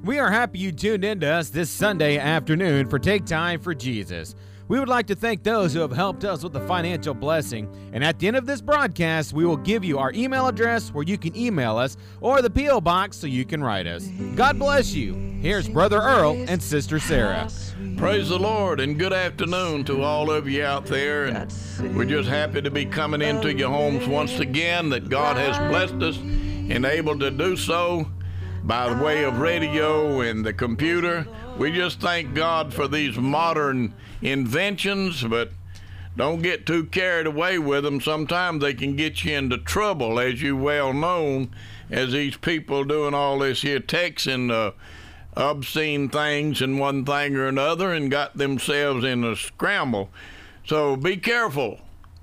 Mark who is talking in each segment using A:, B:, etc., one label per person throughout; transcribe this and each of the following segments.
A: We are happy you tuned in to us this Sunday afternoon for Take Time for Jesus. We would like to thank those who have helped us with a financial blessing. And at the end of this broadcast, we will give you our email address where you can email us or the P.O. Box so you can write us. God bless you. Here's Brother Earl and Sister Sarah.
B: Praise the Lord, and good afternoon to all of you out there. And we're just happy to be coming into your homes once again, that God has blessed us and able to do so by the way of radio and the computer. We just thank God for these modern inventions, but don't get too carried away with them. Sometimes they can get you into trouble, as you well know, as these people doing all this here texting obscene things and one thing or another, and got themselves in a scramble. So be careful.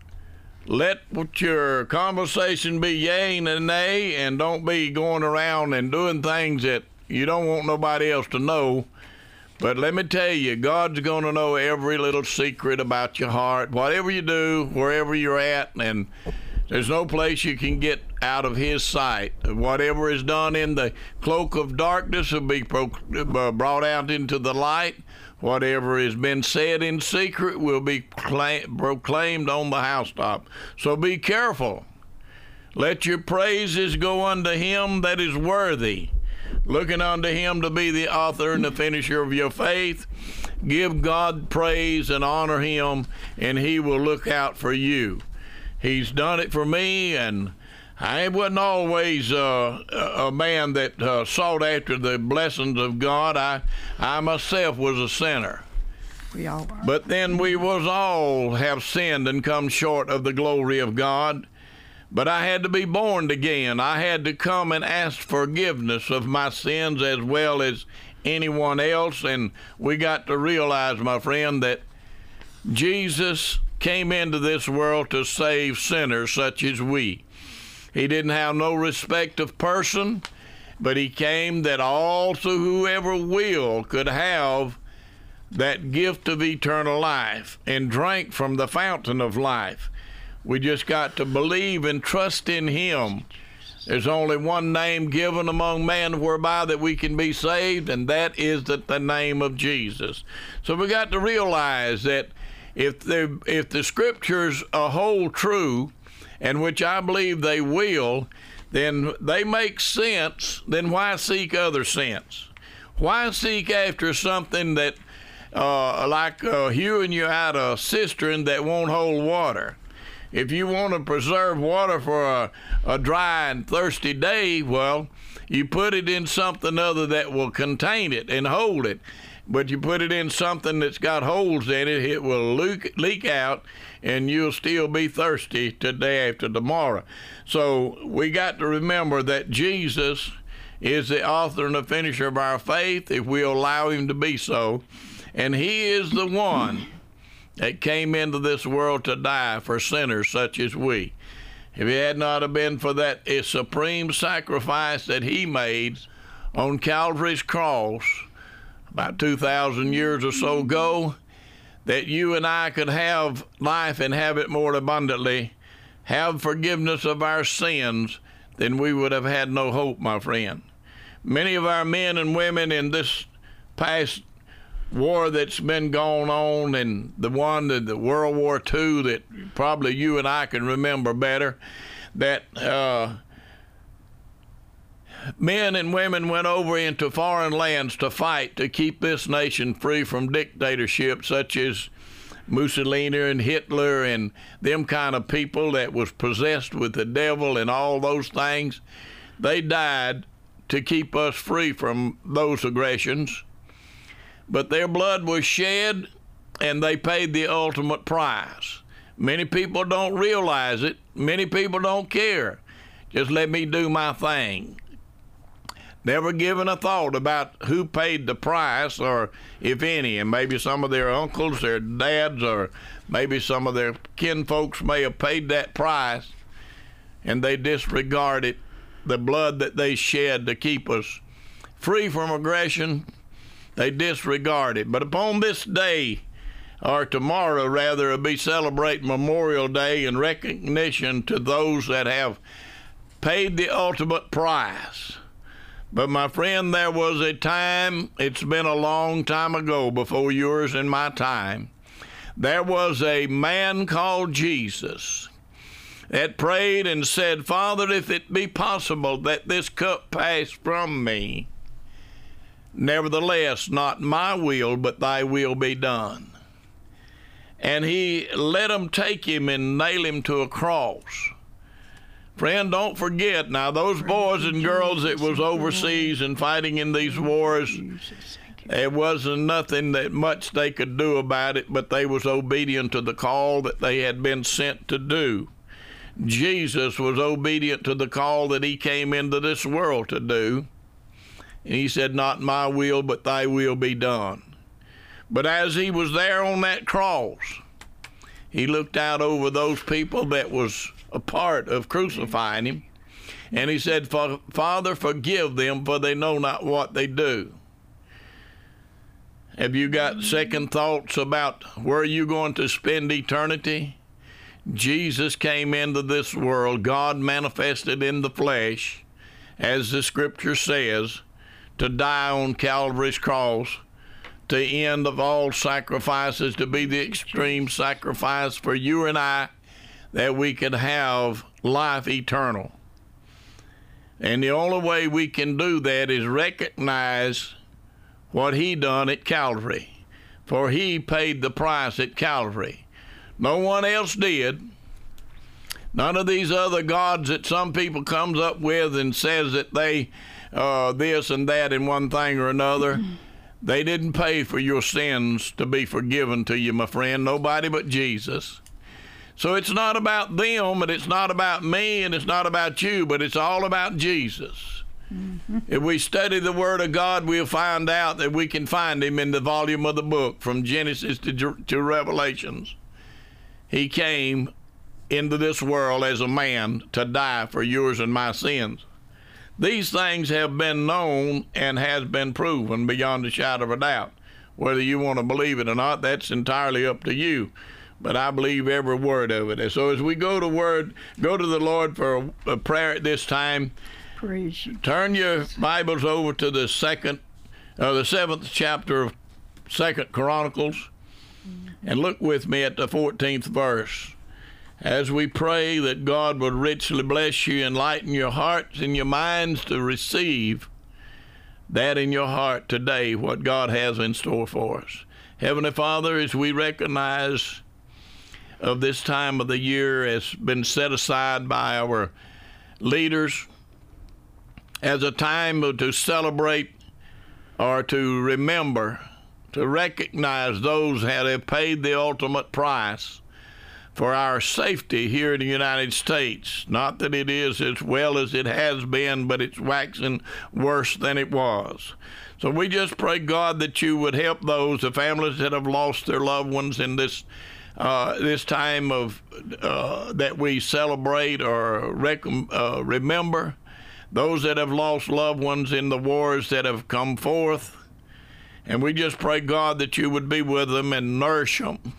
B: Let your conversation be yay and nay, and don't be going around and doing things that you don't want nobody else to know. But let me tell you, God's going to know every little secret about your heart, whatever you do, wherever you're at, and there's no place you can get out of His sight. Whatever is done in the cloak of darkness will be brought out into the light. Whatever has been said in secret will be proclaimed on the housetop. So be careful. Let your praises go unto Him that is worthy, looking unto Him to be the author and the finisher of your faith. Give God praise and honor Him, and He will look out for you. He's done it for me, and I wasn't always a man that sought after the blessings of God. I myself was a sinner.
C: We all are.
B: But then we was all have sinned and come short of the glory of God. But I had to be born again. I had to come and ask forgiveness of my sins as well as anyone else. And we got to realize, my friend, that Jesus came into this world to save sinners such as we. He didn't have no respect of person, but He came that also whoever will could have that gift of eternal life and drink from the fountain of life. We just got to believe and trust in Him. There's only one name given among men whereby that we can be saved, and that is the name of Jesus. So we got to realize that if the scriptures hold true, and which I believe they will, then they make sense. Then why seek other sense? Why seek after something that like hewing you out a cistern that won't hold water? If you want to preserve water for a dry and thirsty day, well, you put it in something other that will contain it and hold it. But you put it in something that's got holes in it, it will leak out, and you'll still be thirsty today after tomorrow. So we got to remember that Jesus is the author and the finisher of our faith, if we allow Him to be so. And He is the one that came into this world to die for sinners such as we. If it had not have been for that supreme sacrifice that He made on Calvary's cross about 2,000 years or so ago, that you and I could have life and have it more abundantly, have forgiveness of our sins, then we would have had no hope, my friend. Many of our men and women in this past war that's been going on, and the World War II that probably you and I can remember better, that men and women went over into foreign lands to fight to keep this nation free from dictatorship such as Mussolini and Hitler and them kind of people that was possessed with the devil and all those things. They died to keep us free from those aggressions. But their blood was shed, and they paid the ultimate price. Many people don't realize it. Many people don't care. Just let me do my thing. Never given a thought about who paid the price, or if any, and maybe some of their uncles, their dads, or maybe some of their kinfolks may have paid that price, and they disregarded the blood that they shed to keep us free from aggression. They disregard it. But upon this day, or tomorrow rather, will be celebrating Memorial Day in recognition to those that have paid the ultimate price. But my friend, there was a time, it's been a long time ago, before yours and my time, there was a man called Jesus that prayed and said, Father, if it be possible that this cup pass from me, nevertheless, not my will, but thy will be done. And he let them take him and nail him to a cross. Friend, don't forget, now those boys and girls that was overseas and fighting in these wars, there wasn't nothing that much they could do about it, but they was obedient to the call that they had been sent to do. Jesus was obedient to the call that he came into this world to do. And he said, not my will, but thy will be done. But as he was there on that cross, he looked out over those people that was a part of crucifying him, and he said, Father, forgive them, for they know not what they do. Have you got second thoughts about where you're going to spend eternity? Jesus came into this world, God manifested in the flesh, as the scripture says, to die on Calvary's cross, to end of all sacrifices, to be the extreme sacrifice for you and I, that we could have life eternal. And the only way we can do that is recognize what he done at Calvary, for he paid the price at Calvary. No one else did. None of these other gods that some people comes up with and says that they this and that and one thing or another, they didn't pay for your sins to be forgiven to you, my friend. Nobody but Jesus. So it's not about them, and it's not about me, and it's not about you, but it's all about Jesus. If we study the Word of God, we'll find out that we can find him in the volume of the book, from Genesis to Revelations. He came into this world as a man to die for yours and my sins. These things have been known and has been proven beyond a shadow of a doubt. Whether you want to believe it or not, that's entirely up to you. But I believe every word of it. And so as we go to the Lord for a prayer at this time,
C: praise you.
B: Turn your Bibles over to the 7th chapter of 2nd Chronicles, and look with me at the 14th verse. As we pray that God would richly bless you, enlighten your hearts and your minds to receive that in your heart today, what God has in store for us. Heavenly Father, as we recognize of this time of the year has been set aside by our leaders as a time to celebrate or to remember, to recognize those that have paid the ultimate price for our safety here in the United States. Not that it is as well as it has been, but it's waxing worse than it was. So we just pray, God, that you would help those, the families that have lost their loved ones in this time of that we celebrate or remember, those that have lost loved ones in the wars that have come forth. And we just pray, God, that you would be with them and nourish them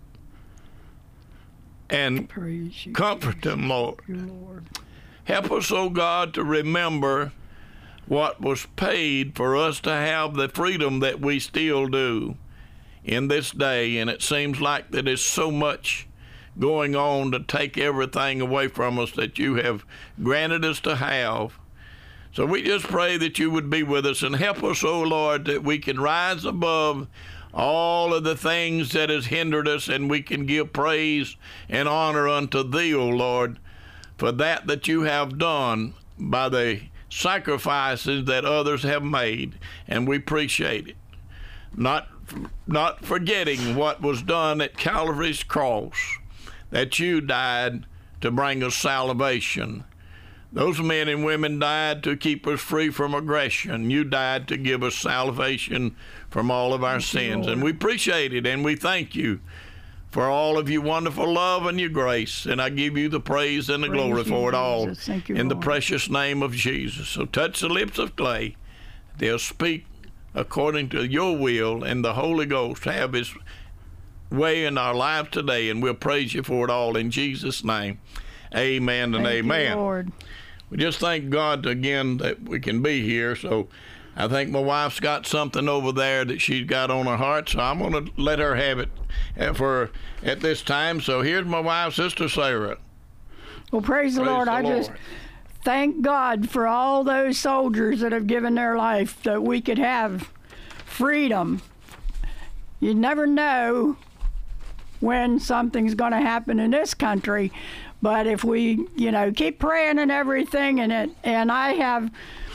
B: and comfort them, Lord. Help us, oh God, to remember what was paid for us to have the freedom that we still do in this day. And it seems like that there's so much going on to take everything away from us that you have granted us to have. So we just pray that you would be with us and help us, oh Lord, that we can rise above all of the things that has hindered us, and we can give praise and honor unto thee, O Lord, for that you have done by the sacrifices that others have made, and we appreciate it. Not forgetting what was done at Calvary's cross, that you died to bring us salvation. Those men and women died to keep us free from aggression. You died to give us salvation from all of our sins. And we appreciate it, and we thank you for all of your wonderful love and your grace. And I give you the praise and the glory for it all in the precious name of Jesus. So touch the lips of clay. They'll speak according to your will, and the Holy Ghost have his way in our lives today. And we'll praise you for it all in Jesus' name. Amen and amen.
C: Thank you, Lord.
B: we just thank God again that we can be here. So I think my wife's got something over there that she's got on her heart, so I'm going to let her have it at this time. So here's my wife, Sister Sarah.
C: Well, praise the Lord. I just thank God for all those soldiers that have given their life that we could have freedom. You never know when something's going to happen in this country, but if we, keep praying and everything, and I have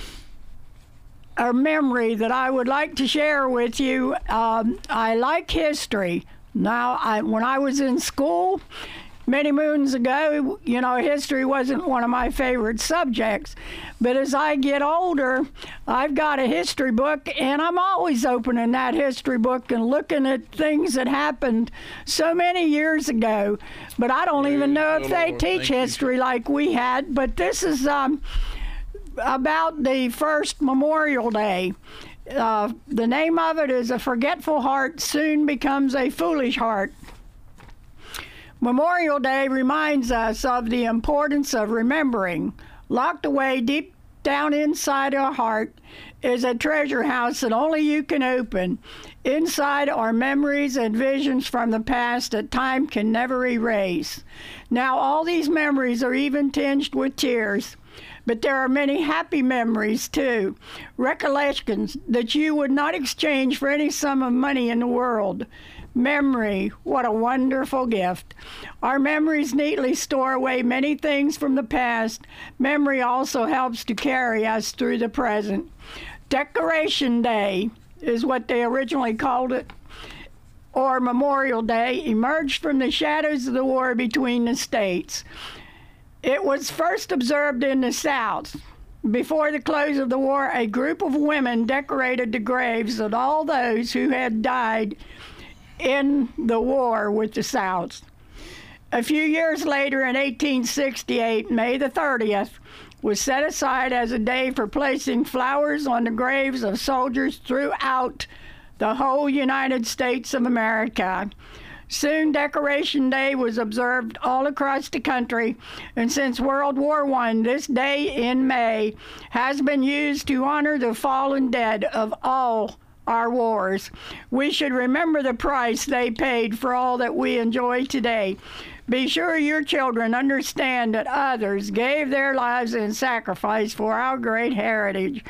C: a memory that I would like to share with you. I like history. Now, when I was in school many moons ago, history wasn't one of my favorite subjects. But as I get older, I've got a history book, and I'm always opening that history book and looking at things that happened so many years ago. But I don't even know if they teach history like we had. But this is about the first Memorial Day. The name of it is A Forgetful Heart Soon Becomes a Foolish Heart. Memorial Day reminds us of the importance of remembering. Locked away deep down inside our heart is a treasure house that only you can open. Inside are memories and visions from the past that time can never erase. Now, all these memories are even tinged with tears. But there are many happy memories, too. Recollections that you would not exchange for any sum of money in the world. Memory, what a wonderful gift. Our memories neatly store away many things from the past. Memory also helps to carry us through the present. Decoration Day is what they originally called it, or Memorial Day, emerged from the shadows of the war between the states. It was first observed in the South. Before the close of the war, a group of women decorated the graves of all those who had died in the war with the South. A few years later, in 1868, May the 30th, was set aside as a day for placing flowers on the graves of soldiers throughout the whole United States of America. Soon, Decoration Day was observed all across the country, and since World War I, this day in May has been used to honor the fallen dead of all our wars. We should remember the price they paid for all that we enjoy today. Be sure your children understand that others gave their lives in sacrifice for our great heritage.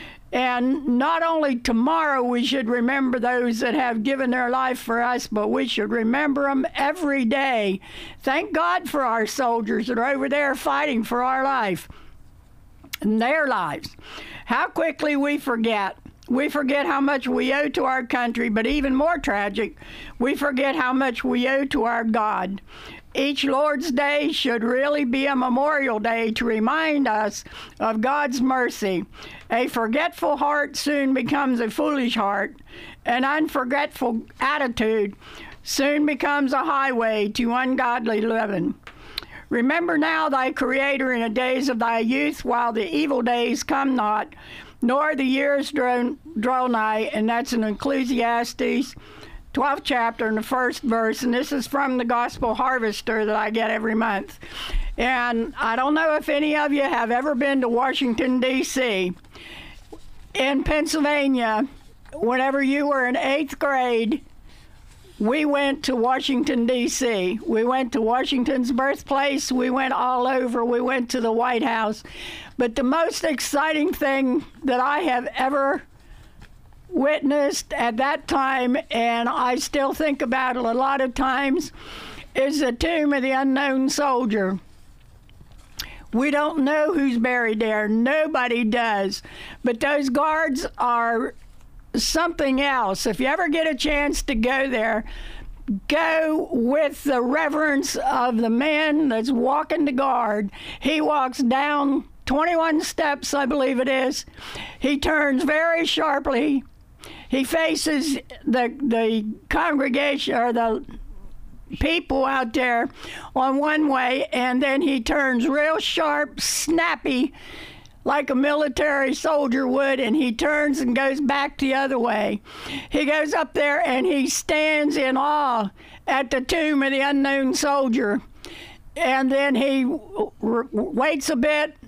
C: And not only tomorrow we should remember those that have given their life for us, but we should remember them every day. Thank God for our soldiers that are over there fighting for our life and their lives. How quickly we forget. We forget how much we owe to our country, but even more tragic, we forget how much we owe to our God. Each Lord's Day should really be a memorial day to remind us of God's mercy. A forgetful heart soon becomes a foolish heart. An unforgetful attitude soon becomes a highway to ungodly living. Remember now thy Creator in the days of thy youth, while the evil days come not, nor the years draw nigh. And that's in Ecclesiastes 12th chapter and the first verse, and this is from the Gospel Harvester that I get every month. And I don't know if any of you have ever been to Washington, D.C. In Pennsylvania, whenever you were in 8th grade, we went to Washington, D.C. We went to Washington's birthplace. We went all over. We went to the White House. But the most exciting thing that I have ever witnessed at that time, and I still think about it a lot of times, is the tomb of the unknown soldier. We don't know who's buried there. Nobody does. But those guards are something else. If you ever get a chance to go there, go with the reverence of the man that's walking the guard. He walks down 21 steps, I believe it is. He turns very sharply. He faces the congregation or the people out there on one way, and then he turns real sharp, snappy, like a military soldier would, and he turns and goes back the other way. He goes up there and he stands in awe at the tomb of the unknown soldier. And then he waits a bit,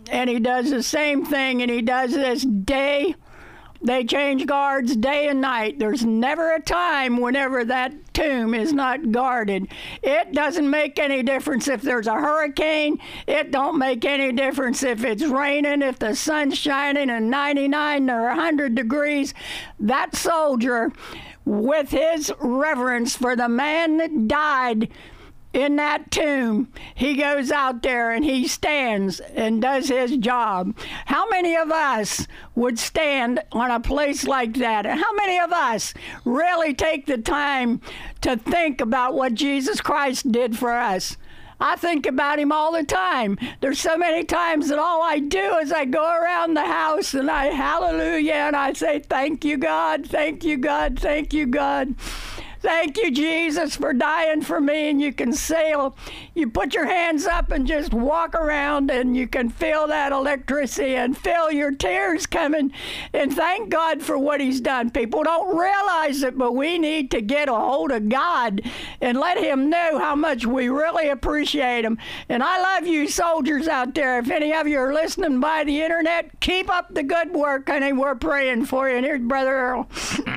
C: and he does the same thing, and he does this day. They change guards day and night. There's never a time whenever that tomb is not guarded. It doesn't make any difference if there's a hurricane. It don't make any difference if it's raining, if the sun's shining and 99 or 100 degrees. That soldier, with his reverence for the man that died in that tomb, he goes out there and he stands and does his job. How many of us would stand on a place like that? And how many of us really take the time to think about what Jesus Christ did for us? I think about him all the time. There's so many times that all I do is I go around the house and I hallelujah and I say, thank you, God, thank you, God, thank you, God. Thank you, Jesus, for dying for me. And you can sail. You put your hands up and just walk around, and you can feel that electricity and feel your tears coming. And thank God for what he's done. People don't realize it, but we need to get a hold of God and let him know how much we really appreciate him. And I love you soldiers out there. If any of you are listening by the internet, keep up the good work, honey. We're praying for you. And here's Brother Earl.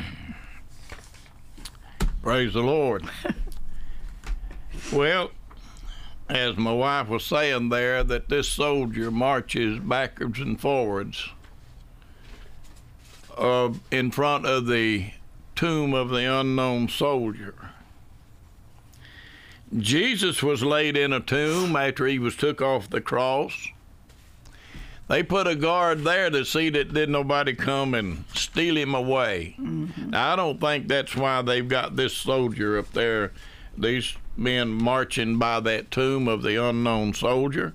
B: Praise the Lord. Well, as my wife was saying there, that this soldier marches backwards and forwards in front of the tomb of the unknown soldier. Jesus was laid in a tomb after he was took off the cross. They put a guard there to see that didn't nobody come and steal him away. Mm-hmm. Now, I don't think that's why they've got this soldier up there, these men marching by that tomb of the unknown soldier.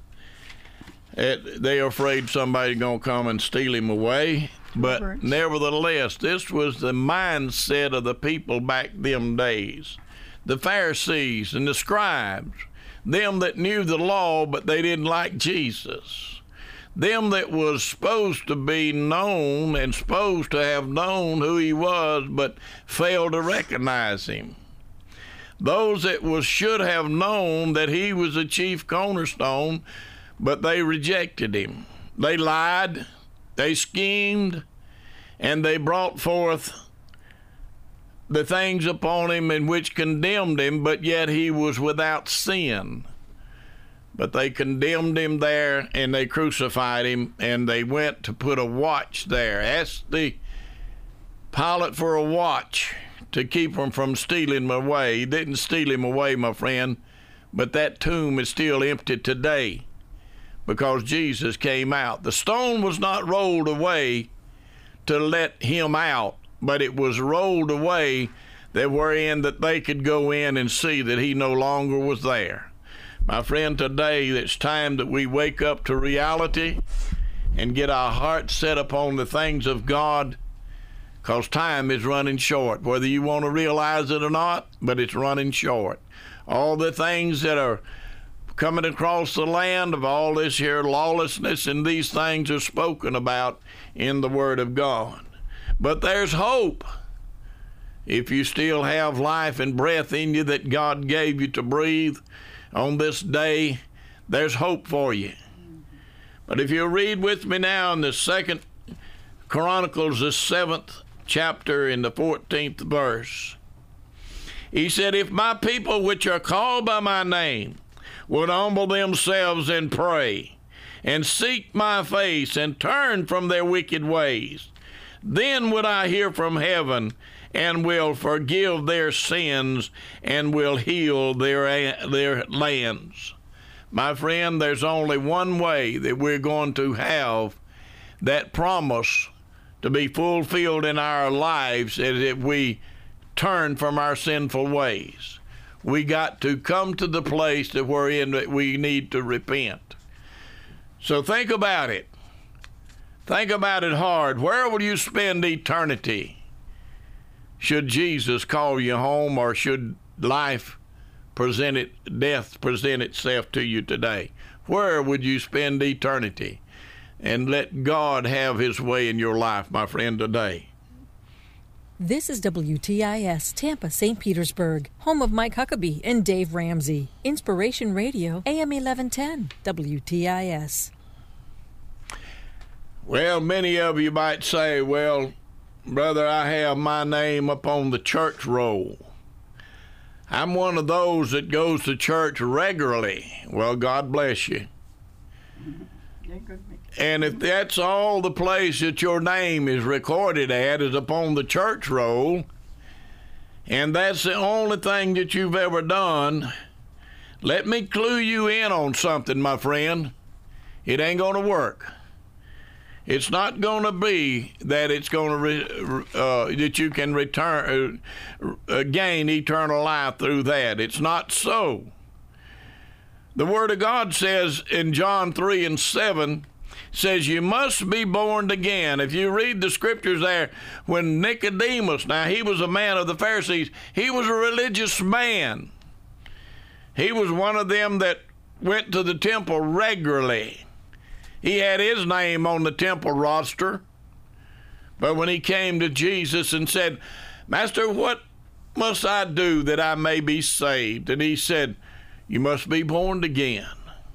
B: They're afraid somebody's going to come and steal him away. But nevertheless, this was the mindset of the people back them days. The Pharisees and the scribes, them that knew the law, but they didn't like Jesus. Them that was supposed to be known and supposed to have known who he was, but failed to recognize him. Those that should have known that he was the chief cornerstone, but they rejected him. They lied, they schemed, and they brought forth the things upon him in which condemned him, but yet he was without sin. But they condemned him there, and they crucified him, and they went to put a watch there. Asked the Pilate for a watch to keep him from stealing him away. He didn't steal him away, my friend, but that tomb is still empty today because Jesus came out. The stone was not rolled away to let him out, but it was rolled away that they could go in and see that he no longer was there. My friend, today it's time that we wake up to reality and get our hearts set upon the things of God, because time is running short, whether you want to realize it or not, but it's running short. All the things that are coming across the land of all this here lawlessness, and these things are spoken about in the Word of God. But there's hope. If you still have life and breath in you that God gave you to breathe, on this day, there's hope for you. But if you read with me now in the 2 Chronicles, the 7th chapter, in the 14th verse, he said, if my people which are called by my name would humble themselves and pray, and seek my face, and turn from their wicked ways, then would I hear from heaven, and will forgive their sins, and will heal their lands. My friend, there's only one way that we're going to have that promise to be fulfilled in our lives, is if we turn from our sinful ways. We got to come to the place that we're in that we need to repent. So think about it. Think about it hard. Where will you spend eternity? Should Jesus call you home, or should death present itself to you today? Where would you spend eternity? And let God have his way in your life, my friend, today.
D: This is WTIS Tampa, St. Petersburg, home of Mike Huckabee and Dave Ramsey. Inspiration Radio, AM 1110, WTIS.
B: Well, many of you might say, well, brother, I have my name up on the church roll. I'm one of those that goes to church regularly. Well, God bless you. And if that's all the place that your name is recorded at is upon the church roll, and that's the only thing that you've ever done, let me clue you in on something, my friend. It ain't going to work. It's not going to be that it's going to that you can gain eternal life through that. It's not so. The Word of God says in John 3:7, says you must be born again. If you read the scriptures there, when Nicodemus, now he was a man of the Pharisees, he was a religious man. He was one of them that went to the temple regularly. He had his name on the temple roster. But when he came to Jesus and said, Master, what must I do that I may be saved? And he said, you must be born again.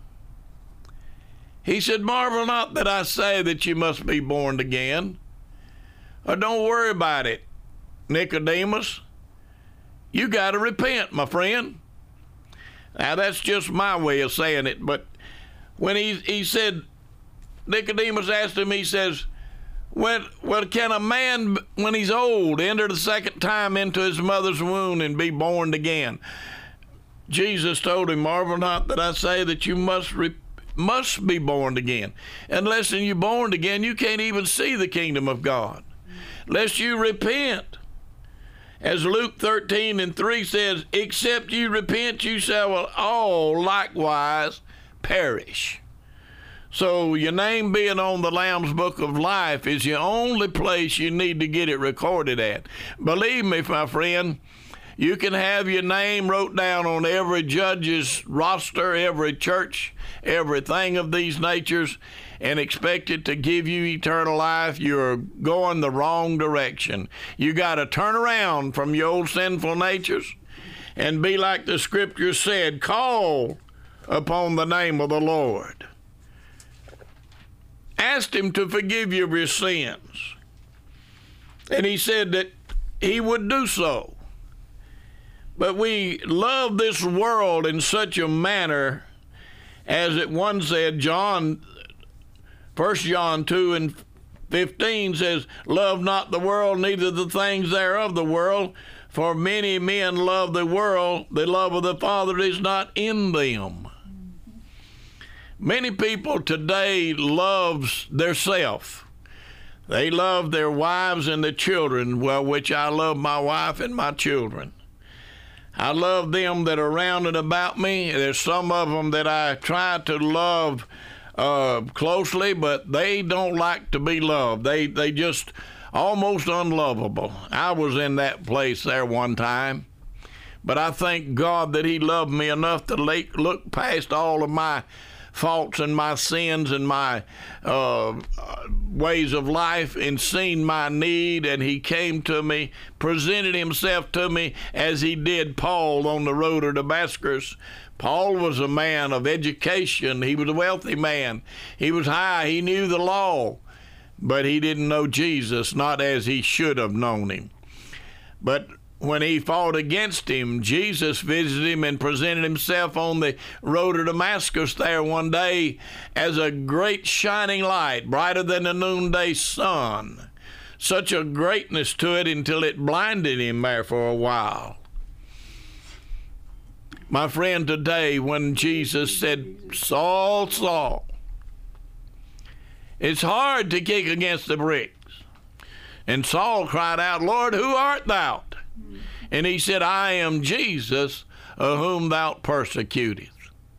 B: He said, marvel not that I say that you must be born again. Or don't worry about it, Nicodemus. You got to repent, my friend. Now, that's just my way of saying it. But when he said, Nicodemus asked him, he says, well, can a man, when he's old, enter the second time into his mother's womb and be born again? Jesus told him, marvel not that I say that you must be born again. Unless you're born again, you can't even see the kingdom of God. Lest you repent. As Luke 13:3 says, except you repent, you shall all likewise perish. So your name being on the Lamb's Book of Life is the only place you need to get it recorded at. Believe me, my friend, you can have your name wrote down on every judge's roster, every church, everything of these natures, and expect it to give you eternal life. You're going the wrong direction. You got to turn around from your old sinful natures and be like the scripture said, call upon the name of the Lord. Asked him to forgive you of your sins. And he said that he would do so. But we love this world in such a manner, as it one said, 1 John 2:15 says, love not the world, neither the things thereof the world. For many men love the world, the love of the Father is not in them. Many people today love their self. They love their wives and their children, well, which I love my wife and my children. I love them that are round and about me. There's some of them that I try to love closely, but they don't like to be loved. They just almost unlovable. I was in that place there one time, but I thank God that he loved me enough to look past all of my faults and my sins and my ways of life and seen my need, and he came to me, presented himself to me as he did Paul on the road to Damascus. Paul was a man of education. He was a wealthy man. He was high. He knew the law, but he didn't know Jesus, not as he should have known him. But when he fought against him, Jesus visited him and presented himself on the road to Damascus there one day as a great shining light, brighter than the noonday sun. Such a greatness to it until it blinded him there for a while. My friend, today when Jesus said, Saul, Saul, it's hard to kick against the bricks. And Saul cried out, Lord, who art thou? And he said, I am Jesus, of whom thou persecutest.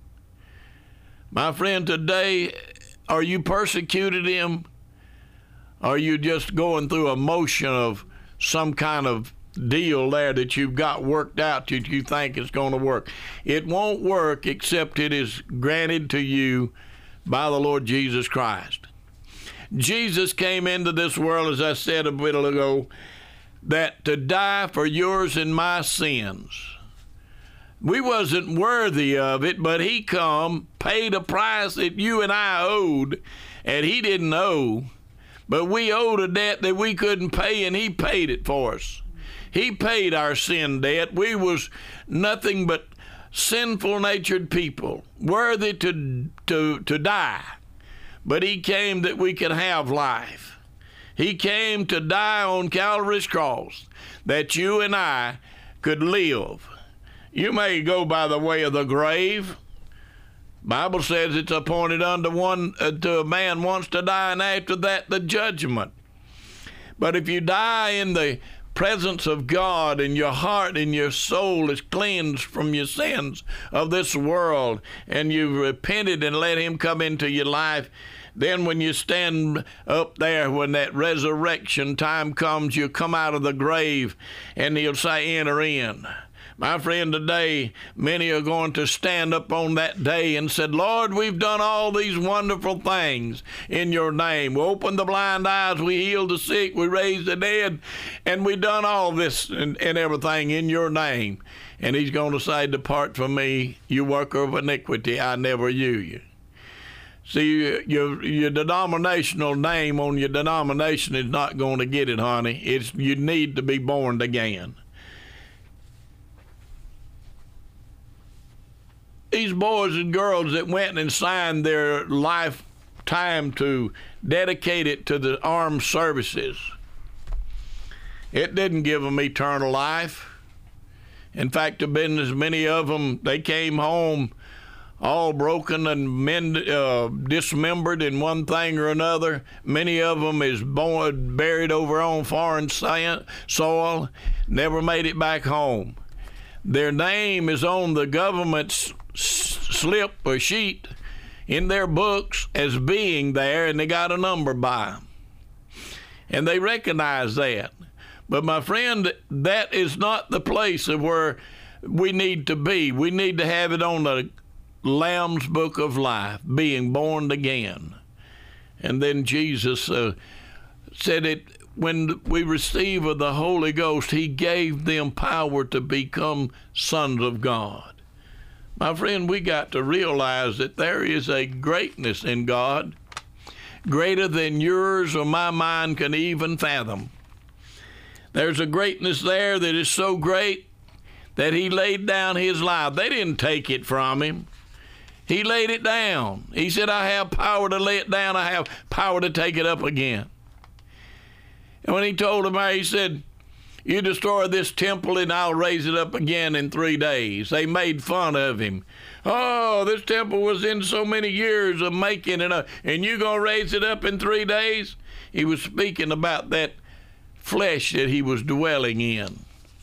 B: My friend, today, are you persecuted him? Are you just going through a motion of some kind of deal there that you've got worked out that you think is going to work? It won't work except it is granted to you by the Lord Jesus Christ. Jesus came into this world, as I said a bit ago, that to die for yours and my sins. We wasn't worthy of it, but he come, paid a price that you and I owed, and he didn't owe. But we owed a debt that we couldn't pay, and he paid it for us. He paid our sin debt. We was nothing but sinful-natured people, worthy to die. But he came that we could have life. He came to die on Calvary's cross that you and I could live. You may go by the way of the grave. Bible says it's appointed unto a man once to die, and after that the judgment. But if you die in the presence of God, and your heart and your soul is cleansed from your sins of this world, and you've repented and let him come into your life, then when you stand up there, when that resurrection time comes, you come out of the grave, and he'll say, enter in. My friend, today, many are going to stand up on that day and said, Lord, we've done all these wonderful things in your name. We opened the blind eyes, we healed the sick, we raised the dead, and we done all this and everything in your name. And he's going to say, depart from me, you worker of iniquity, I never knew you. See, your denominational name on your denomination is not going to get it, honey. You need to be born again. These boys and girls that went and signed their lifetime to dedicate it to the armed services, it didn't give them eternal life. In fact, there have been as many of them, they came home all broken and dismembered in one thing or another. Many of them is buried over on foreign soil, never made it back home. Their name is on the government's slip or sheet in their books as being there, and they got a number by them. And they recognize that. But my friend, that is not the place of where we need to be. We need to have it on the Lamb's Book of Life, being born again. And then Jesus said it, when we receive of the Holy Ghost, he gave them power to become sons of God. My friend, we got to realize that there is a greatness in God, greater than yours or my mind can even fathom. There's a greatness there that is so great that he laid down his life. They didn't take it from him. He laid it down. He said, I have power to lay it down. I have power to take it up again. And when he told them, he said, you destroy this temple and I'll raise it up again in 3 days. They made fun of him. Oh, this temple was in so many years of making it up, and you going to raise it up in 3 days? He was speaking about that flesh that he was dwelling in.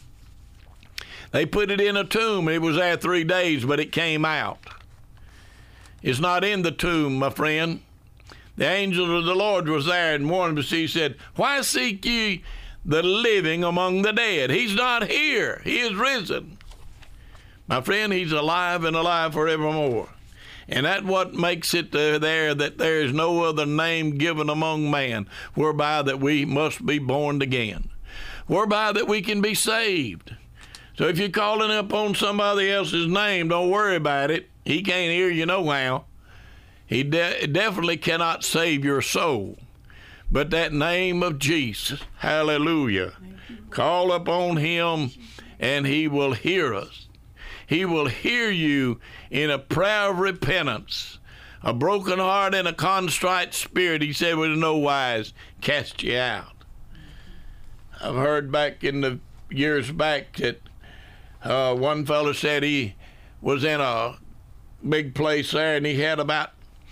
B: They put it in a tomb. It was there 3 days, but it came out. It's not in the tomb, my friend. The angel of the Lord was there and warned us. He said, why seek ye the living among the dead? He's not here. He is risen. My friend, he's alive and alive forevermore. And that's what makes it there that there is no other name given among man whereby that we must be born again, whereby that we can be saved. So if you're calling up on somebody else's name, don't worry about it. He can't hear you no how. He definitely cannot save your soul. But that name of Jesus, hallelujah, call upon him and he will hear us. He will hear you in a prayer of repentance, a broken heart and a contrite spirit. He said, with no wise cast you out. I've heard back in the years back that one fellow said he was in a big place there and he had about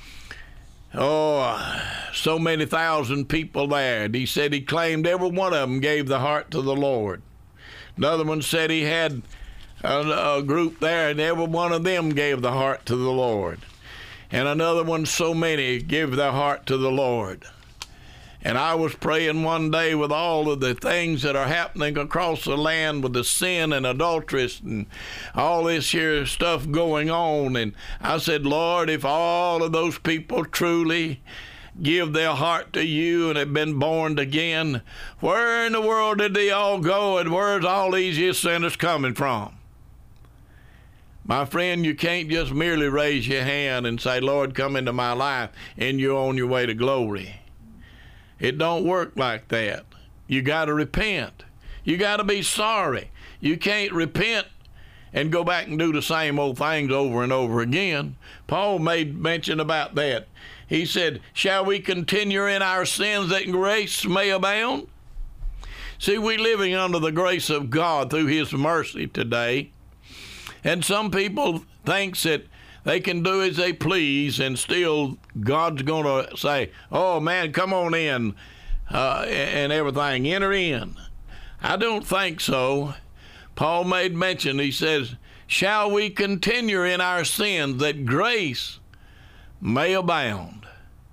B: so many thousand people there. And he said he claimed every one of them gave the heart to the Lord. Another one said he had a group there and every one of them gave the heart to the Lord. And another one, so many give their heart to the Lord. And I was praying one day with all of the things that are happening across the land with the sin and adulteress and all this here stuff going on. And I said, Lord, if all of those people truly give their heart to you and have been born again, where in the world did they all go, and where's all these sinners coming from? My friend, you can't just merely raise your hand and say, Lord, come into my life, and you're on your way to glory. It don't work like that. You got to repent. You got to be sorry. You can't repent and go back and do the same old things over and over again. Paul made mention about that. He said, shall we continue in our sins that grace may abound? See, we're living under the grace of God through his mercy today. And some people think that they can do as they please, and still God's going to say, oh, man, come on in and everything. Enter in. I don't think so. Paul made mention, he says, shall we continue in our sins that grace may abound?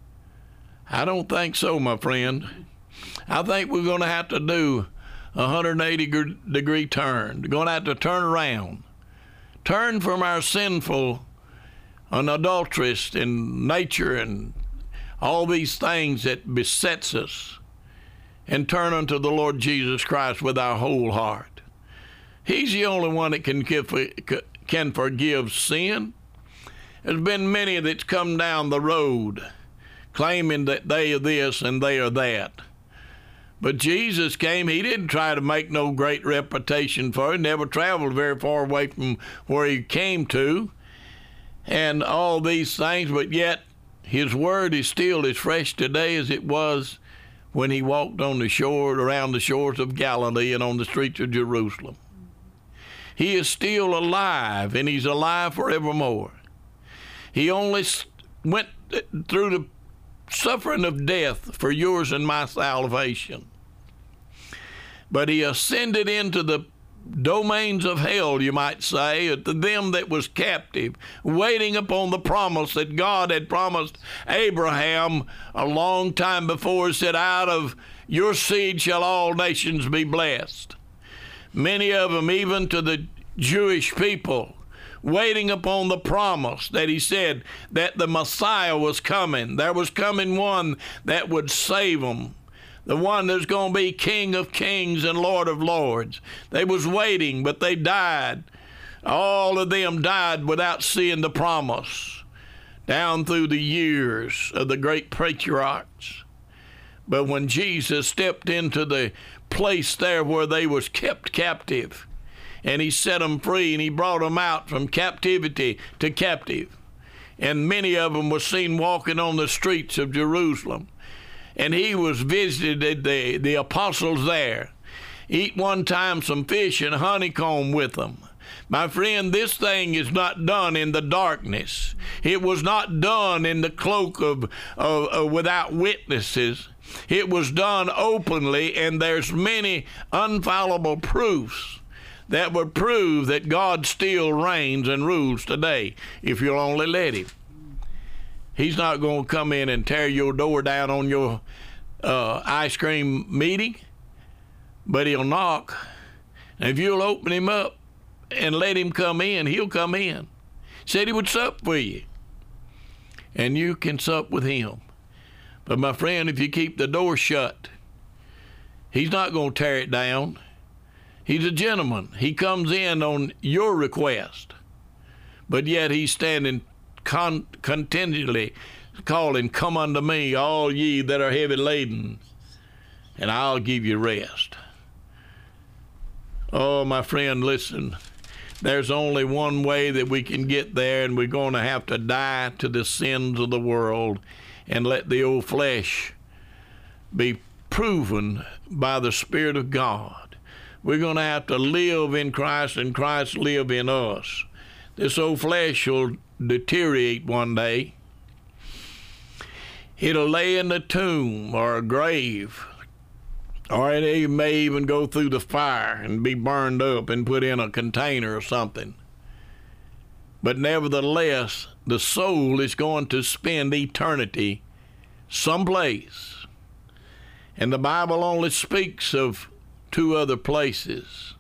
B: I don't think so, my friend. I think we're going to have to do a 180-degree turn. We're going to have to turn around. Turn from our sinful and adulterous in nature and all these things that besets us, and turn unto the Lord Jesus Christ with our whole heart. He's the only one that can forgive sin. There's been many that's come down the road claiming that they are this and they are that. But Jesus came, he didn't try to make no great reputation for it, never traveled very far away from where he came to, and all these things, but yet his word is still as fresh today as it was when he walked on the shore, around the shores of Galilee and on the streets of Jerusalem. He is still alive, and he's alive forevermore. He only went through the suffering of death for yours and my salvation. But he ascended into the domains of hell, you might say, to them that was captive, waiting upon the promise that God had promised Abraham a long time before. He said, out of your seed shall all nations be blessed. Many of them, even to the Jewish people, waiting upon the promise that he said that the Messiah was coming. There was coming one that would save them. The one that's going to be King of Kings and Lord of Lords. They was waiting, but they died. All of them died without seeing the promise down through the years of the great patriarchs. But when Jesus stepped into the place there where they was kept captive, and he set them free, and he brought them out from captivity to captive, and many of them were seen walking on the streets of Jerusalem. And he was visited the apostles there. Eat one time some fish and honeycomb with them. My friend, this thing is not done in the darkness. It was not done in the cloak of without witnesses. It was done openly, and there's many infallible proofs that would prove that God still reigns and rules today, if you'll only let him. He's not going to come in and tear your door down on your ice cream meeting, but he'll knock. And if you'll open him up and let him come in, he'll come in. Said he would sup with you, and you can sup with him. But my friend, if you keep the door shut, he's not going to tear it down. He's a gentleman. He comes in on your request, but yet he's standing continually calling, come unto me, all ye that are heavy laden, and I'll give you rest. Oh, my friend, listen. There's only one way that we can get there, and we're going to have to die to the sins of the world and let the old flesh be proven by the Spirit of God. We're going to have to live in Christ and Christ live in us. This old flesh will deteriorate one day. It'll lay in the tomb or a grave, or it may even go through the fire and be burned up and put in a container or something. But nevertheless, the soul is going to spend eternity someplace. And the Bible only speaks of two other places,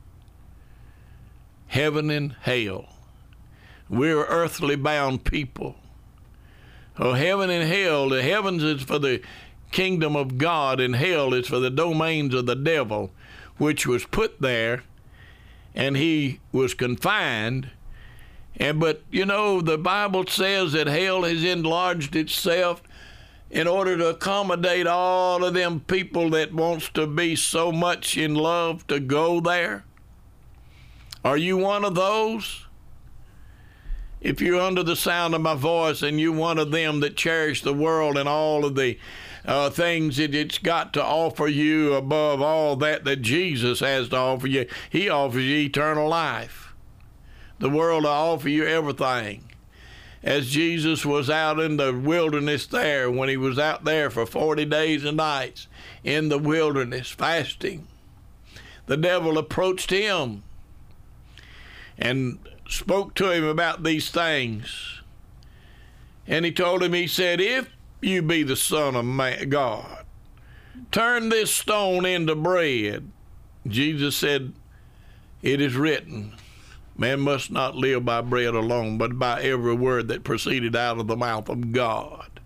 B: heaven and hell. We're earthly bound people. Oh, heaven and hell, the heavens is for the kingdom of God, and hell is for the domains of the devil, which was put there, and he was confined. But you know, the Bible says that hell has enlarged itself in order to accommodate all of them people that wants to be so much in love to go there? Are you one of those? If you're under the sound of my voice and you're one of them that cherish the world and all of the things that it's got to offer you above all that Jesus has to offer you, he offers you eternal life. The world will offer you everything. As Jesus was out in the wilderness there, when he was out there for 40 days and nights in the wilderness fasting, the devil approached him and spoke to him about these things. And he told him, he said, if you be the Son of God, turn this stone into bread. Jesus said, it is written, man must not live by bread alone, but by every word that proceeded out of the mouth of God.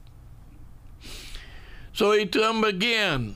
B: So he told him again,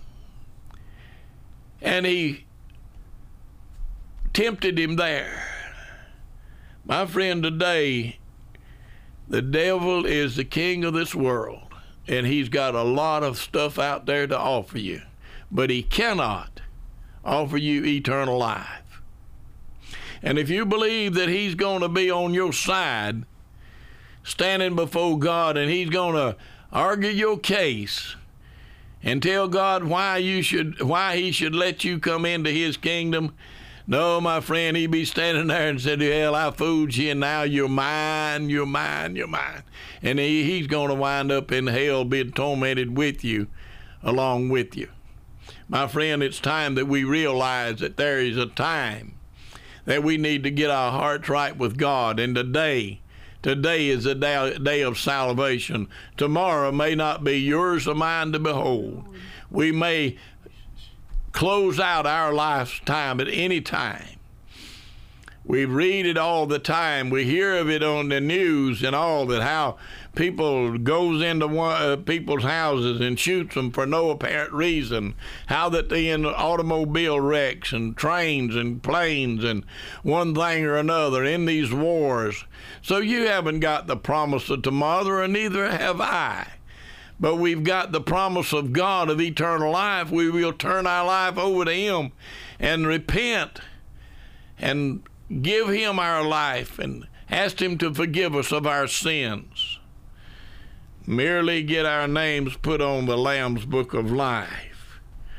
B: and he tempted him there. My friend, today, the devil is the king of this world, and he's got a lot of stuff out there to offer you, but he cannot offer you eternal life. And if you believe that he's going to be on your side, standing before God, and he's going to argue your case and tell God why he should let you come into his kingdom, no, my friend, he'd be standing there and said, hell, I fooled you, and now you're mine, you're mine, you're mine. And he's going to wind up in hell being tormented with you, along with you. My friend, it's time that we realize that there is a time that we need to get our hearts right with God. And today is the day of salvation. Tomorrow may not be yours or mine to behold. We may close out our lifetime at any time. We read it all the time. We hear of it on the news and all that, how people goes into people's houses and shoots them for no apparent reason, how that they in automobile wrecks and trains and planes and one thing or another in these wars. So you haven't got the promise of tomorrow, and neither have I. But we've got the promise of God of eternal life. We will turn our life over to him and repent and give him our life and ask him to forgive us of our sins. Merely get our names put on the Lamb's Book of Life.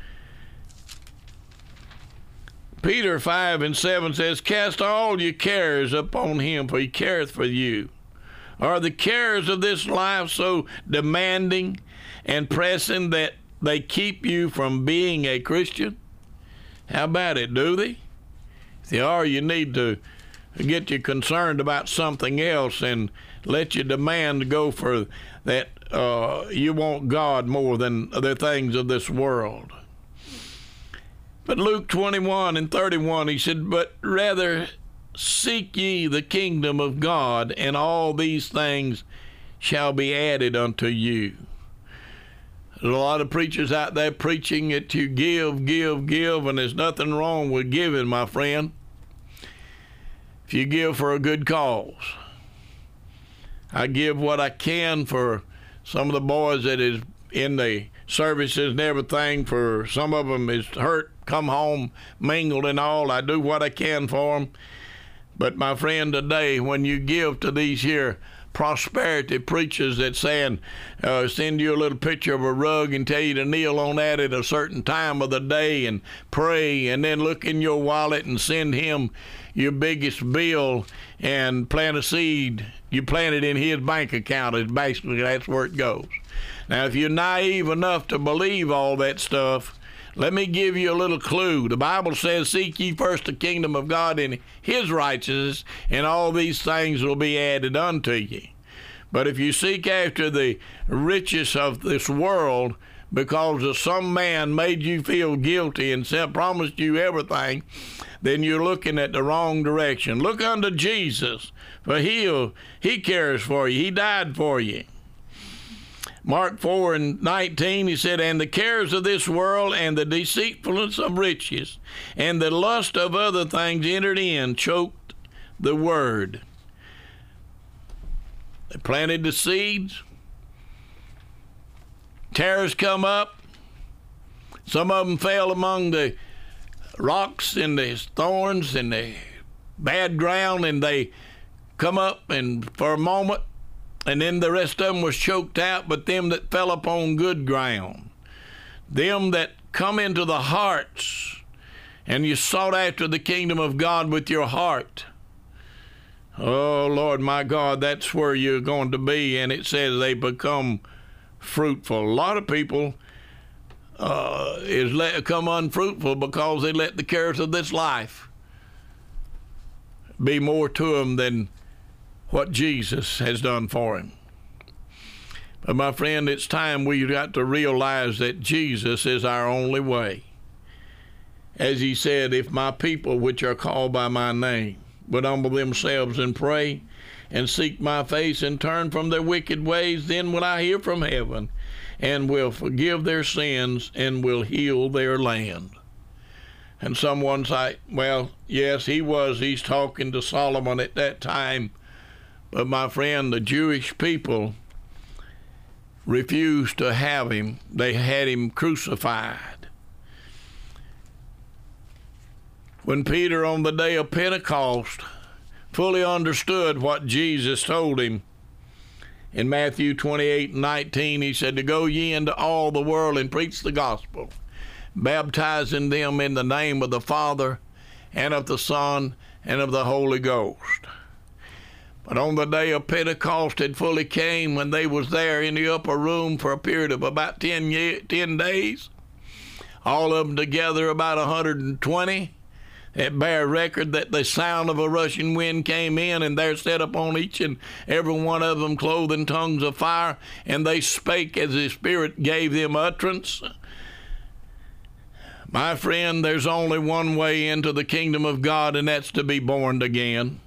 B: Peter 5:7 says, cast all your cares upon him, for he careth for you. Are the cares of this life so demanding and pressing that they keep you from being a Christian? How about it, do they? If they are, you need to get you concerned about something else and let your demand go for that. You want God more than the things of this world. But Luke 21:31, he said, but rather seek ye the kingdom of God, and all these things shall be added unto you. There's a lot of preachers out there preaching that you give, and there's nothing wrong with giving, my friend, if you give for a good cause. I give what I can for some of the boys that is in the services and everything. For some of them is hurt, come home, mingled and all. I do what I can for them. But my friend, today, when you give to these here prosperity preachers that saying, send you a little picture of a rug and tell you to kneel on that at a certain time of the day and pray, and then look in your wallet and send him your biggest bill and plant a seed. You plant it in his bank account. It's basically, that's where it goes. Now, if you're naive enough to believe all that stuff, let me give you a little clue. The Bible says, seek ye first the kingdom of God and his righteousness, and all these things will be added unto you. But if you seek after the riches of this world because of some man made you feel guilty and promised you everything, then you're looking at the wrong direction. Look unto Jesus, for he cares for you. He died for you. Mark 4:19, he said, and the cares of this world and the deceitfulness of riches and the lust of other things entered in, choked the word. They planted the seeds. Tares come up. Some of them fell among the rocks and the thorns and the bad ground, and they come up and for a moment, and then the rest of them was choked out. But them that fell upon good ground, them that come into the hearts, and you sought after the kingdom of God with your heart, oh, Lord, my God, that's where you're going to be. And it says they become fruitful. A lot of people come unfruitful because they let the cares of this life be more to them than what Jesus has done for him. But my friend, it's time we got to realize that Jesus is our only way. As he said, if my people which are called by my name would humble themselves and pray and seek my face and turn from their wicked ways, then will I hear from heaven and will forgive their sins and will heal their land. And someone say, well, yes, he's talking to Solomon at that time. But my friend, the Jewish people refused to have him. They had him crucified. When Peter on the day of Pentecost fully understood what Jesus told him, in Matthew 28:19, he said, to go ye into all the world and preach the gospel, baptizing them in the name of the Father and of the Son and of the Holy Ghost. But on the day of Pentecost it fully came, when they was there in the upper room for a period of about 10 days, all of them together about 120. It bear record that the sound of a rushing wind came in, and there sat upon each and every one of them clothed in tongues of fire, and they spake as the Spirit gave them utterance. My friend, there's only one way into the kingdom of God, and that's to be born again.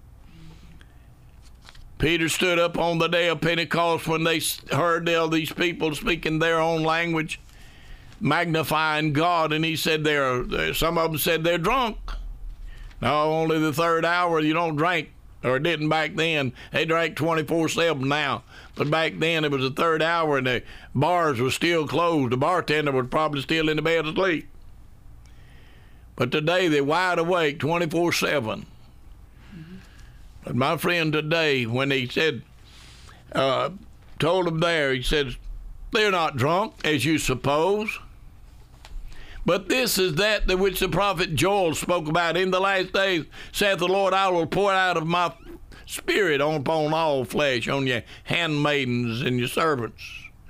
B: Peter stood up on the day of Pentecost when they heard all these people speaking their own language, magnifying God, and he said some of them said they're drunk. No, only the third hour. You don't drink, or didn't back then. They drank 24/7 now, but back then it was the third hour and the bars were still closed. The bartender was probably still in the bed asleep. But today they're wide awake 24/7. But my friend, today, when he said, told them there, he said, they're not drunk as you suppose. But this is that which the prophet Joel spoke about. In the last days, saith the Lord, I will pour out of my spirit upon all flesh, on your handmaidens and your servants.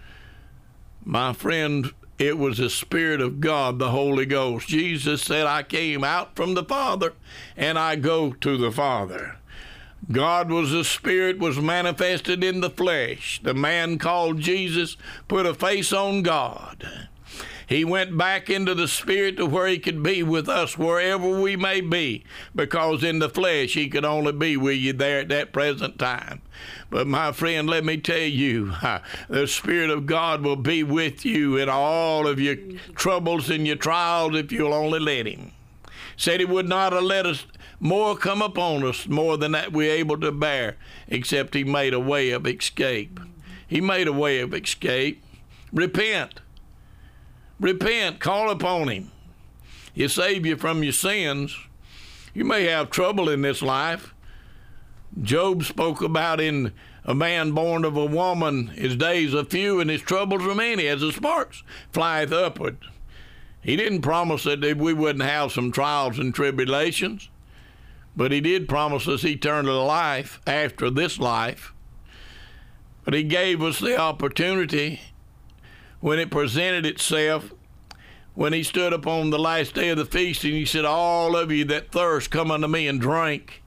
B: My friend, it was the Spirit of God, the Holy Ghost. Jesus said, I came out from the Father, and I go to the Father. God was the Spirit, was manifested in the flesh. The man called Jesus put a face on God. He went back into the Spirit to where he could be with us wherever we may be, because in the flesh he could only be with you there at that present time. But my friend, let me tell you, the Spirit of God will be with you in all of your troubles and your trials if you'll only let him. Said he would not have let us more come upon us, more than that we're able to bear, except he made a way of escape. He made a way of escape. Repent. Repent. Call upon him. He'll save you from your sins. You may have trouble in this life. Job spoke about in a man born of a woman, his days are few and his troubles are many, as the sparks flieth upward. He didn't promise that we wouldn't have some trials and tribulations, but he did promise us eternal life after this life. But he gave us the opportunity when it presented itself, when he stood up on the last day of the feast and he said, all of you that thirst, come unto me and drink.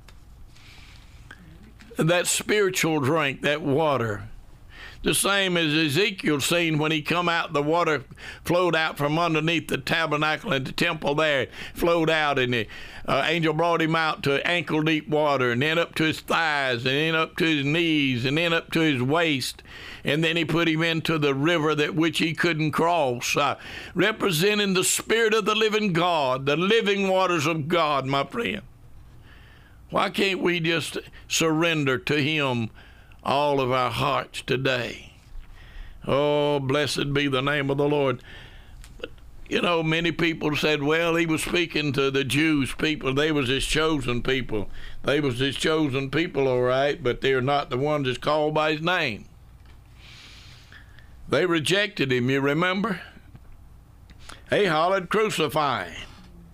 B: That spiritual drink, that water. The same as Ezekiel seen when he come out, the water flowed out from underneath the tabernacle and the temple there. It flowed out, and the angel brought him out to ankle-deep water, and then up to his thighs, and then up to his knees, and then up to his waist. And then he put him into the river that which he couldn't cross, representing the Spirit of the living God, the living waters of God, my friend. Why can't we just surrender to him all of our hearts today? Oh, blessed be the name of the Lord. But, you know, many people said, well, he was speaking to the Jewish people. They was his chosen people. They was his chosen people, all right, but they're not the ones that's called by his name. They rejected him, you remember? They hollered, crucify him.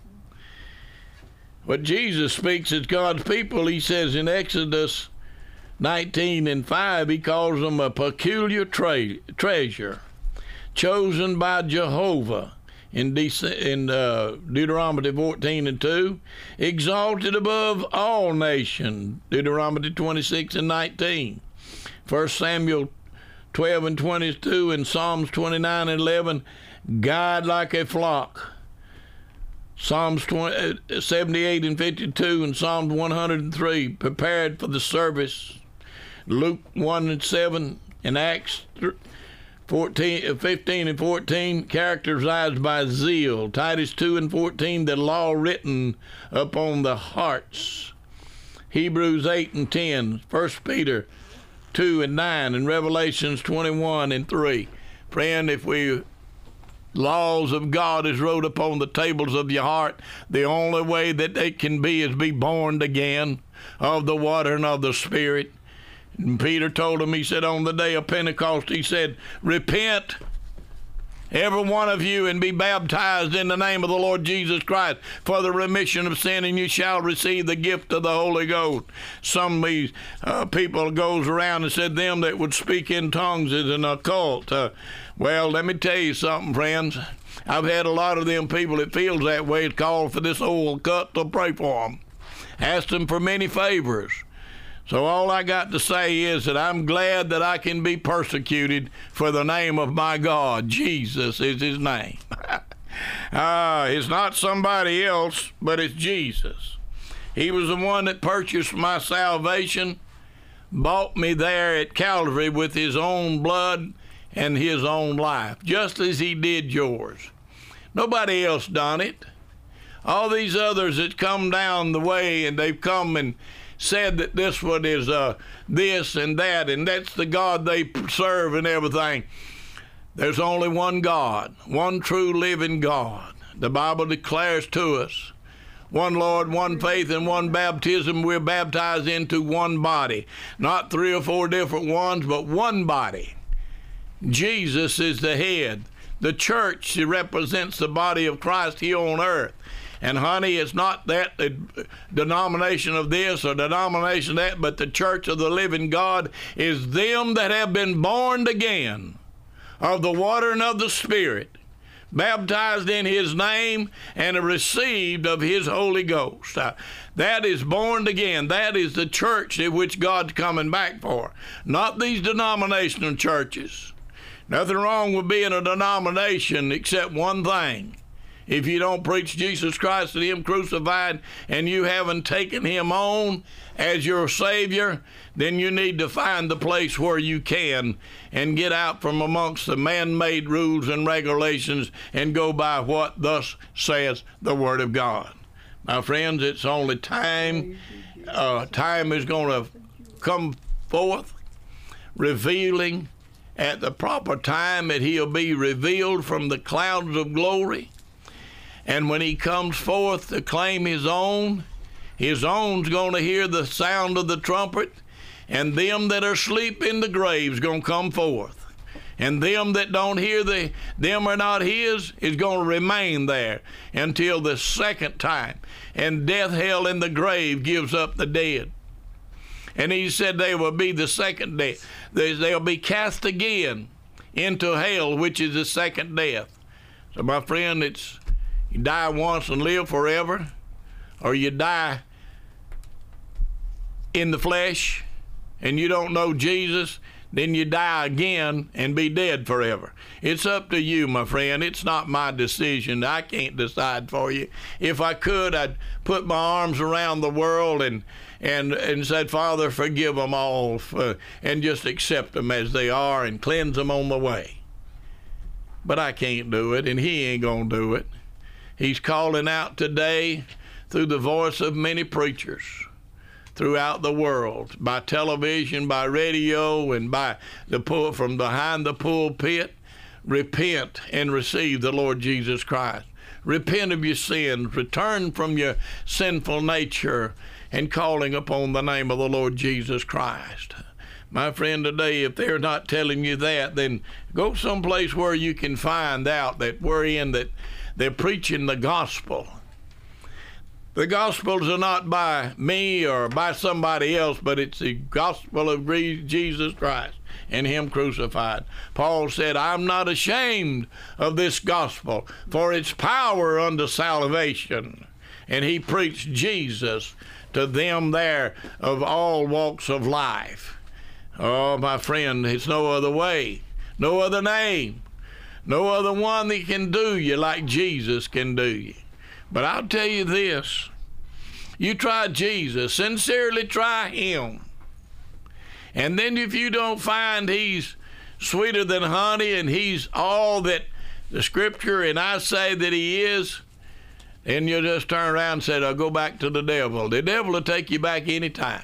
B: When Jesus speaks as God's people, he says in Exodus 19:5, he calls them a peculiar treasure, chosen by Jehovah. In Deuteronomy 14:2, exalted above all nations, Deuteronomy 26:19. 1 Samuel 12:22, and Psalms 29:11, guide like a flock. Psalms 78:52 and Psalms 103, prepared for the service. Luke 1:7 and Acts 15:14, characterized by zeal. Titus 2:14, the law written upon the hearts. Hebrews 8:10, 1 Peter 2:9, and Revelations 21:3. Friend, if laws of God is wrote upon the tables of your heart, the only way that they can be is be born again of the water and of the Spirit. And Peter told him, he said, on the day of Pentecost, he said, repent, every one of you, and be baptized in the name of the Lord Jesus Christ for the remission of sin, and you shall receive the gift of the Holy Ghost. Some of these people goes around and said them that would speak in tongues is an occult. Well, let me tell you something, friends. I've had a lot of them people that feels that way called for this old cut to pray for them. Ask them for many favors. So all I got to say is that I'm glad that I can be persecuted for the name of my God. Jesus is his name. It's not somebody else, but it's Jesus. He was the one that purchased my salvation, bought me there at Calvary with his own blood and his own life, just as he did yours. Nobody else done it. All these others that come down the way, and they've come and said that this one is this and that, and that's the God they serve and everything. There's only one God, one true living God. The Bible declares to us, one Lord, one faith, and one baptism. We're baptized into one body. Not 3 or 4 different ones, but one body. Jesus is the head. The church, she represents the body of Christ here on earth. And honey, it's not that the denomination of this or denomination of that, but the church of the living God is them that have been born again of the water and of the Spirit, baptized in his name, and received of his Holy Ghost. That is born again. That is the church in which God's coming back for, not these denominational churches. Nothing wrong with being a denomination except one thing. If you don't preach Jesus Christ and him crucified, and you haven't taken him on as your Savior, then you need to find the place where you can and get out from amongst the man-made rules and regulations and go by what thus says the Word of God. My friends, it's only time. Time is going to come forth, revealing at the proper time that he'll be revealed from the clouds of glory. And when he comes forth to claim his own's going to hear the sound of the trumpet, and them that are asleep in the graves going to come forth. And them that don't hear them are not his is going to remain there until the second time. And death, hell, and the grave gives up the dead. And he said they will be the second death. They'll be cast again into hell, which is the second death. So my friend, it's you die once and live forever, or you die in the flesh and you don't know Jesus, then you die again and be dead forever. It's up to you, my friend. It's not my decision. I can't decide for you. If I could, I'd put my arms around the world and said, Father, forgive them all, and just accept them as they are and cleanse them on the way. But I can't do it, and he ain't going to do it. He's calling out today through the voice of many preachers, throughout the world, by television, by radio, and from behind the pulpit. Repent and receive the Lord Jesus Christ. Repent of your sins, return from your sinful nature, and calling upon the name of the Lord Jesus Christ. My friend, today, if they're not telling you that, then go someplace where you can find out that they're preaching the gospel. The Gospels are not by me or by somebody else, but it's the gospel of Jesus Christ and Him crucified. Paul said, I'm not ashamed of this gospel, for its power unto salvation. And he preached Jesus to them there of all walks of life. Oh, my friend, it's no other way, no other name, no other one that can do you like Jesus can do you. But I'll tell you this, you try Jesus, sincerely try Him. And then if you don't find He's sweeter than honey and He's all that the Scripture and I say that He is, then you'll just turn around and say, I'll go back to the devil. The devil will take you back any time.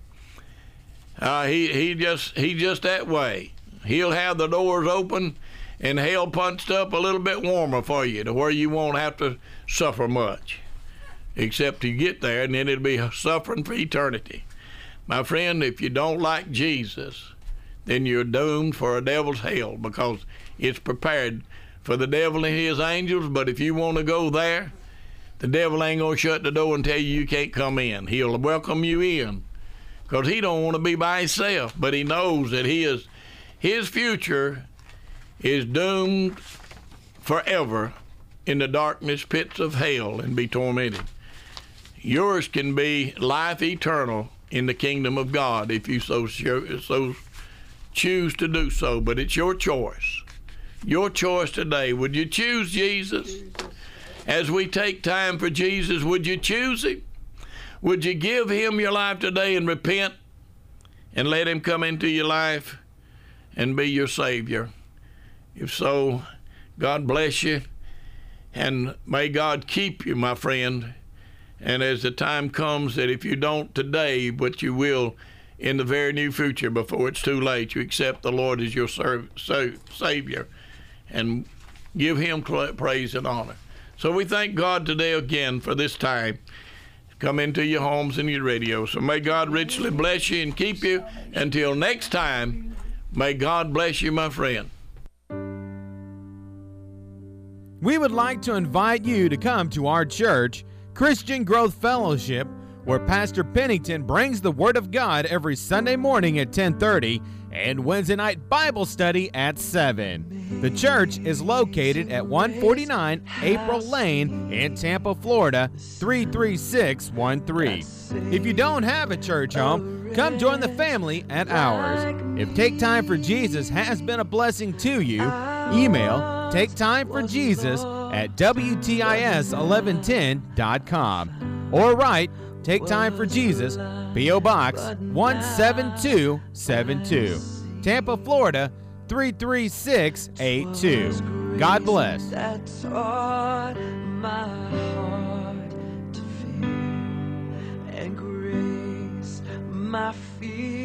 B: He just that way. He'll have the doors open and hell punched up a little bit warmer for you to where you won't have to suffer much, except you get there, and then it'll be suffering for eternity. My friend, if you don't like Jesus, then you're doomed for a devil's hell, because it's prepared for the devil and his angels. But if you want to go there, the devil ain't going to shut the door and tell you can't come in. He'll welcome you in, because he don't want to be by himself, but he knows that his future is doomed forever in the darkness pits of hell and be tormented. Yours can be life eternal in the kingdom of God if you so choose to do so, but it's your choice. Your choice today. Would you choose Jesus? As we take time for Jesus, would you choose Him? Would you give Him your life today and repent and let Him come into your life and be your Savior? If so, God bless you, and may God keep you, my friend. And as the time comes that if you don't today, but you will in the very near future before it's too late, you accept the Lord as your Savior and give Him praise and honor. So we thank God today again for this time. Come into your homes and your radio. So may God richly bless you and keep you. Until next time, may God bless you, my friend.
A: We would like to invite you to come to our church, Christian Growth Fellowship, where Pastor Pennington brings the Word of God every Sunday morning at 10:30 and Wednesday night Bible study at 7. The church is located at 149 April Lane in Tampa, Florida, 33613. If you don't have a church home, come join the family at ours. If Take Time for Jesus has been a blessing to you, email taketimeforjesus@WTIS1110.com or write Take Time for Jesus, P.O. Box 17272, Tampa, Florida 33682. God bless.
E: That taught my heart to fear and grace my fear.